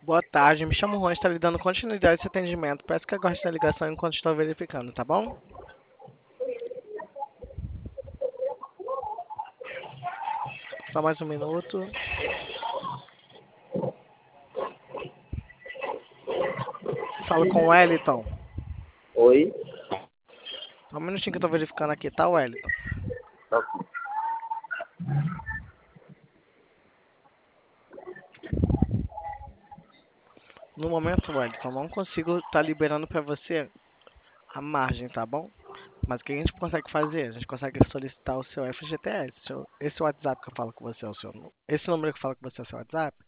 Boa tarde, me chamo Juan, está lhe dando continuidade a esse atendimento. Peço que aguarde na ligação enquanto estou verificando, tá bom? Só mais um minuto. Falo com o Wellington. Oi? Só um minutinho que eu tô verificando aqui, tá, Wellington? Ok. No momento, Wellington, não consigo estar liberando para você a margem, tá bom? Mas o que a gente consegue fazer? A gente consegue solicitar o seu FGTS. Esse WhatsApp que eu falo com você é o seu. Esse número que eu falo com você é o seu WhatsApp?